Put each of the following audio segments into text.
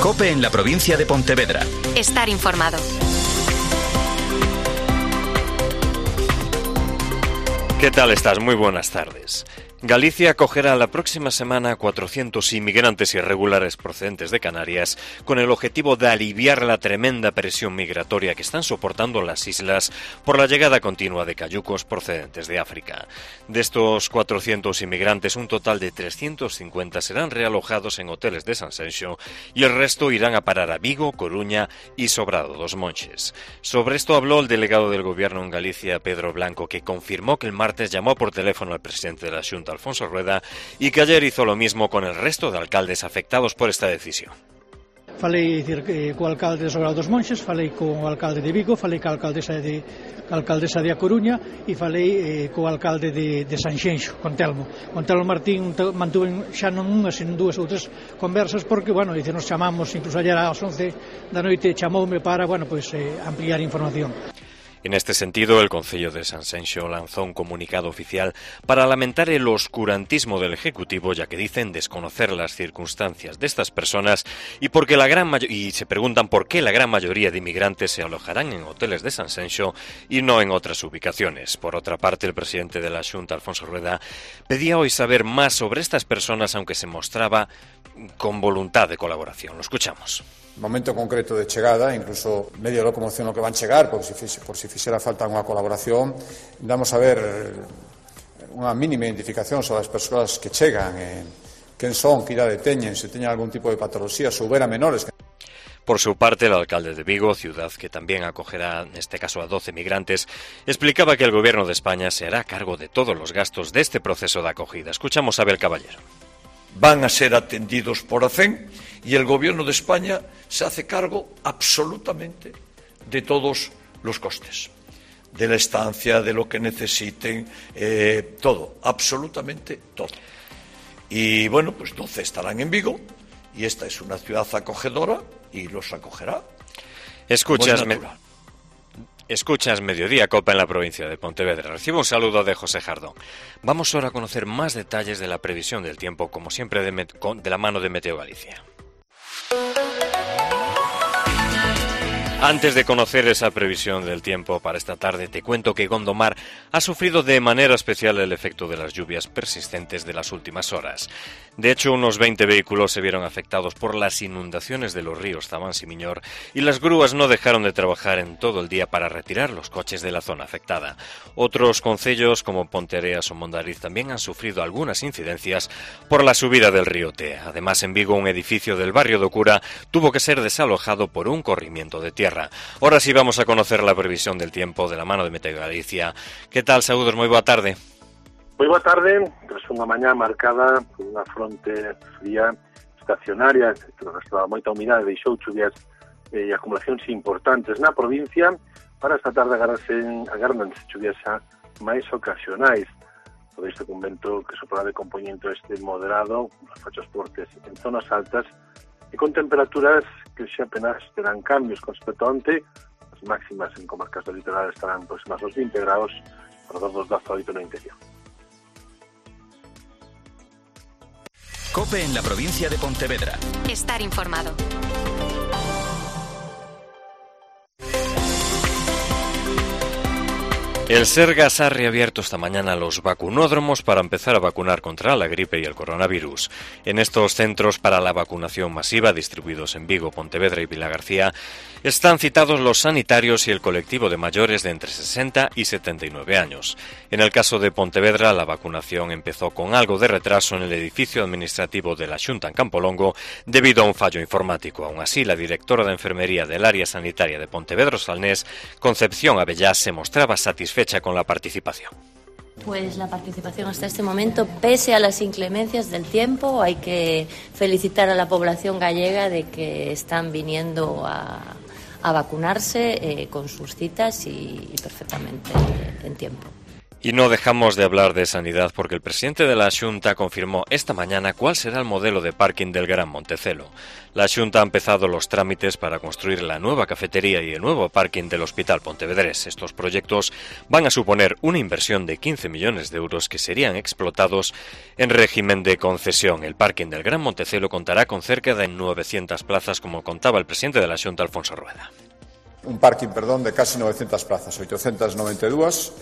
COPE en la provincia de Pontevedra. Estar informado. ¿Qué tal estás? Muy buenas tardes. Galicia acogerá la próxima semana a 400 inmigrantes irregulares procedentes de Canarias con el objetivo de aliviar la tremenda presión migratoria que están soportando las islas por la llegada continua de cayucos procedentes de África. De estos 400 inmigrantes, un total de 350 serán realojados en hoteles de Sanxenxo y el resto irán a parar a Vigo, Coruña y Sobrado dos Monches. Sobre esto habló el delegado del Gobierno en Galicia, Pedro Blanco, que confirmó que el martes llamó por teléfono al presidente de la Xunta, Alfonso Rueda, y que ayer hizo lo mismo con el resto de alcaldes afectados por esta decisión. Falei co alcalde de Sobrado dos Monches, falei co alcalde de Vigo, falei ca alcaldesa de A Coruña e falei co alcalde de Sanxenxo, con Telmo Martín. Mantuven xa non unhas, sino dúas ou tres conversas porque, nos chamamos, incluso ayer ás 11 da noite chamoume para, ampliar información. En este sentido, el Concello de Sanxenxo lanzó un comunicado oficial para lamentar el oscurantismo del Ejecutivo, ya que dicen desconocer las circunstancias de estas personas y se preguntan por qué la gran mayoría de inmigrantes se alojarán en hoteles de Sanxenxo y no en otras ubicaciones. Por otra parte, el presidente de la Xunta, Alfonso Rueda, pedía hoy saber más sobre estas personas, aunque se mostraba con voluntad de colaboración. Lo escuchamos. Momento concreto de chegada, incluso medio de locomoción lo que van chegar, por si fixera falta unha colaboración, damos a ver unha mínima identificación sobre as persoas que chegan, quen son, que idade teñen, se teñen algún tipo de patoloxía, se houbera menores. Por su parte, el alcalde de Vigo, ciudad que también acogerá en este caso a 12 migrantes, explicaba que el Gobierno de España se hará cargo de todos los gastos de este proceso de acogida. Escuchamos a Abel Caballero. Van a ser atendidos por ACEN y el Gobierno de España se hace cargo absolutamente de todos los costes, de la estancia, de lo que necesiten, todo, absolutamente todo. Y 12 estarán en Vigo y esta es una ciudad acogedora y los acogerá. Escuchas Mediodía Copa en la provincia de Pontevedra. Recibo un saludo de José Jardón. Vamos ahora a conocer más detalles de la previsión del tiempo, como siempre de la mano de Meteo Galicia. Antes de conocer esa previsión del tiempo para esta tarde, te cuento que Gondomar ha sufrido de manera especial el efecto de las lluvias persistentes de las últimas horas. De hecho, unos 20 vehículos se vieron afectados por las inundaciones de los ríos Zamans y Miñor y las grúas no dejaron de trabajar en todo el día para retirar los coches de la zona afectada. Otros concellos como Ponteareas o Mondariz también han sufrido algunas incidencias por la subida del río Tea. Además, en Vigo, un edificio del barrio de Ocura tuvo que ser desalojado por un corrimiento de tierra. Ahora sí vamos a conocer la previsión del tiempo de la mano de Meteo Galicia. ¿Qué tal, saúdos? Moi boa tarde. Moi boa tarde, tras unha mañá marcada por unha fronte fría estacionaria, estaba moita humidade, deixou chuvias e acumulacións importantes na provincia. Para esta tarde agárdanse chuvias xa máis ocasionais. Todo isto con vento que soprará de compoñente este moderado, os fachos fortes en zonas altas, e con temperaturas que xa apenas terán cambios con respecto a onte. As máximas en comarcas do litoral estarán próximas aos 20 graus, alrededor dos 18 no interior. COPE en la provincia de Pontevedra. Estar informado. El Sergas ha reabierto esta mañana los vacunódromos para empezar a vacunar contra la gripe y el coronavirus. En estos centros para la vacunación masiva, distribuidos en Vigo, Pontevedra y Vilagarcía, están citados los sanitarios y el colectivo de mayores de entre 60 y 79 años. En el caso de Pontevedra, la vacunación empezó con algo de retraso en el edificio administrativo de la Xunta en Campolongo debido a un fallo informático. Aún así, la directora de enfermería del área sanitaria de Pontevedra Salnés, Concepción Abellás, se mostraba satisfecha con la participación. Pues la participación hasta este momento, pese a las inclemencias del tiempo, hay que felicitar a la población gallega de que están viniendo a vacunarse con sus citas y perfectamente en tiempo. Y no dejamos de hablar de sanidad porque el presidente de la Xunta confirmó esta mañana cuál será el modelo de parking del Gran Montecelo. La Xunta ha empezado los trámites para construir la nueva cafetería y el nuevo parking del Hospital Pontevedrés. Estos proyectos van a suponer una inversión de 15 millones de euros que serían explotados en régimen de concesión. El parking del Gran Montecelo contará con cerca de 900 plazas, como contaba el presidente de la Xunta, Alfonso Rueda. Un parking, de casi 900 plazas, 892,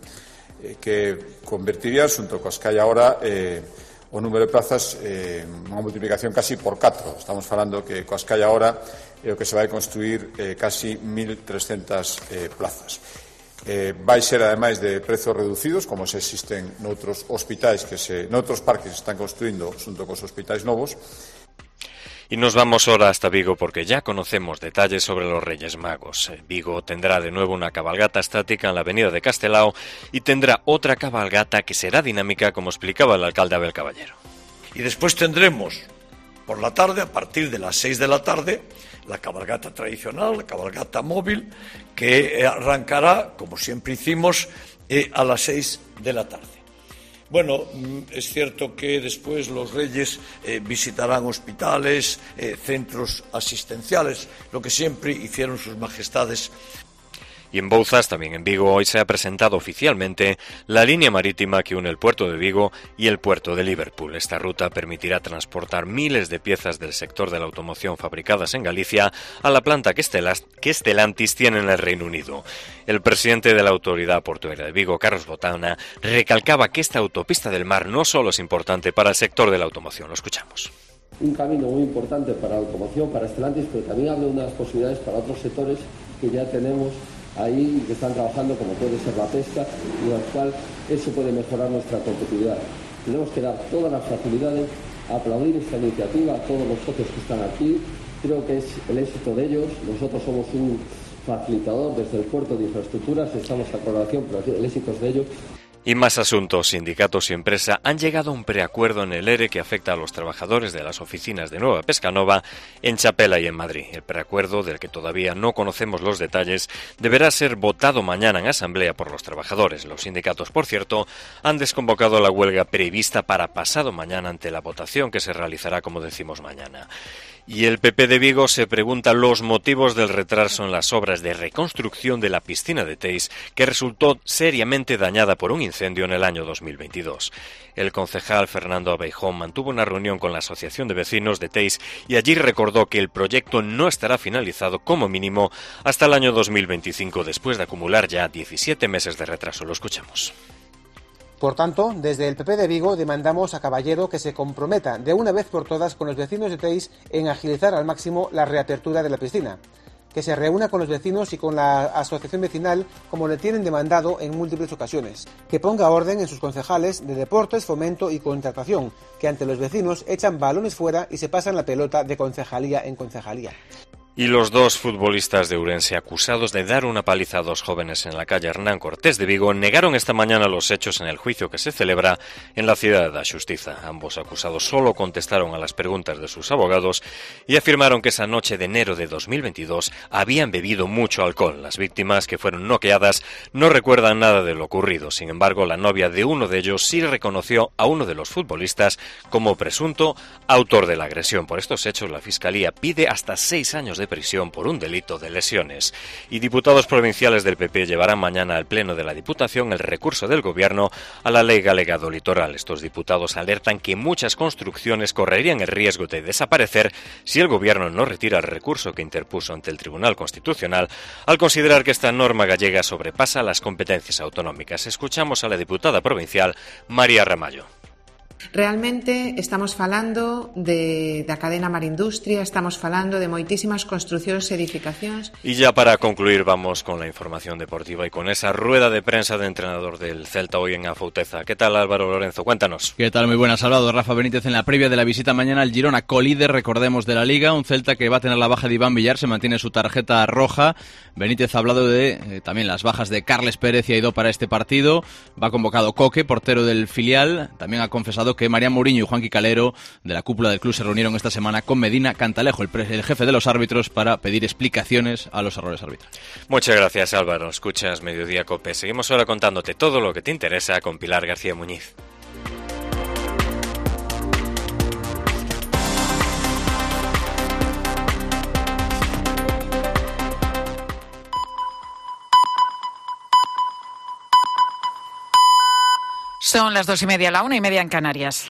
que convertiría, xunto coas que hai agora, o número de plazas unha multiplicación casi por 4. Estamos falando que coas que hai agora é o que se vai construir casi 1.300 plazas. Vai ser, ademais, de prezos reducidos, como se existen noutros hospitais noutros parques que se están construindo xunto cos hospitais novos. Y nos vamos ahora hasta Vigo porque ya conocemos detalles sobre los Reyes Magos. Vigo tendrá de nuevo una cabalgata estática en la avenida de Castelao y tendrá otra cabalgata que será dinámica, como explicaba el alcalde Abel Caballero. Y después tendremos por la tarde, a partir de las 6 de la tarde, la cabalgata tradicional, la cabalgata móvil, que arrancará, como siempre hicimos, a las 6 de la tarde. Bueno, es cierto que después los reyes visitarán hospitales, centros asistenciales, lo que siempre hicieron sus majestades. Y en Bouzas, también en Vigo, hoy se ha presentado oficialmente la línea marítima que une el puerto de Vigo y el puerto de Liverpool. Esta ruta permitirá transportar miles de piezas del sector de la automoción fabricadas en Galicia a la planta que Stellantis tiene en el Reino Unido. El presidente de la Autoridad Portuaria de Vigo, Carlos Botana, recalcaba que esta autopista del mar no solo es importante para el sector de la automoción. Lo escuchamos. Un camino muy importante para la automoción, para Stellantis, pero también abre unas posibilidades para otros sectores que ya tenemos ahí, que están trabajando, como puede ser la pesca, y en la cual eso puede mejorar nuestra competitividad. Tenemos que dar todas las facilidades, aplaudir esta iniciativa a todos los socios que están aquí. Creo que es el éxito de ellos. Nosotros somos un facilitador desde el puerto de infraestructuras, estamos a colaboración, pero el éxito es de ellos. Y más asuntos. Sindicatos y empresa han llegado a un preacuerdo en el ERE que afecta a los trabajadores de las oficinas de Nueva Pescanova en Chapela y en Madrid. El preacuerdo, del que todavía no conocemos los detalles, deberá ser votado mañana en asamblea por los trabajadores. Los sindicatos, por cierto, han desconvocado la huelga prevista para pasado mañana ante la votación que se realizará, como decimos, mañana. Y el PP de Vigo se pregunta los motivos del retraso en las obras de reconstrucción de la piscina de Teis, que resultó seriamente dañada por un incendio en el año 2022. El concejal Fernando Abeijón mantuvo una reunión con la Asociación de Vecinos de Teis y allí recordó que el proyecto no estará finalizado como mínimo hasta el año 2025, después de acumular ya 17 meses de retraso. Lo escuchamos. Por tanto, desde el PP de Vigo demandamos a Caballero que se comprometa de una vez por todas con los vecinos de Teis en agilizar al máximo la reapertura de la piscina, que se reúna con los vecinos y con la asociación vecinal como le tienen demandado en múltiples ocasiones, que ponga orden en sus concejales de deportes, fomento y contratación, que ante los vecinos echan balones fuera y se pasan la pelota de concejalía en concejalía. Y los dos futbolistas de Ourense acusados de dar una paliza a dos jóvenes en la calle Hernán Cortés de Vigo negaron esta mañana los hechos en el juicio que se celebra en la Cidade da Xustiza. Ambos acusados solo contestaron a las preguntas de sus abogados y afirmaron que esa noche de enero de 2022 habían bebido mucho alcohol. Las víctimas, que fueron noqueadas, no recuerdan nada de lo ocurrido. Sin embargo, la novia de uno de ellos sí reconoció a uno de los futbolistas como presunto autor de la agresión. Por estos hechos, la Fiscalía pide hasta 6 años de prisión por un delito de lesiones. Y diputados provinciales del PP llevarán mañana al Pleno de la Diputación el recurso del Gobierno a la Ley Galega do Litoral. Estos diputados alertan que muchas construcciones correrían el riesgo de desaparecer si el Gobierno no retira el recurso que interpuso ante el Tribunal Constitucional al considerar que esta norma gallega sobrepasa las competencias autonómicas. Escuchamos a la diputada provincial María Ramallo. Realmente estamos falando da cadena Marindustria, estamos falando de moitísimas construcións e edificacións. Y ya para concluir vamos con la información deportiva y con esa rueda de prensa de entrenador del Celta hoy en Afouteza. ¿Qué tal, Álvaro Lorenzo? Cuéntanos. ¿Qué tal? Muy buenas, Salvador. Rafa Benítez en la previa de la visita mañana al Girona, colíder, recordemos, de la Liga. Un Celta que va a tener la baja de Iván Villar, se mantiene su tarjeta roja. Benítez ha hablado de también las bajas de Carles Pérez y Aidó para este partido. Va convocado Coque, portero del filial. También ha confesado contado que Marián Mourinho y Juanqui Calero, de la cúpula del club, se reunieron esta semana con Medina Cantalejo, el jefe de los árbitros, para pedir explicaciones a los errores arbitrales. Muchas gracias, Álvaro. Escuchas Mediodía COPE. Seguimos ahora contándote todo lo que te interesa con Pilar García Muñiz. Son las 2:30, la 1:30 en Canarias.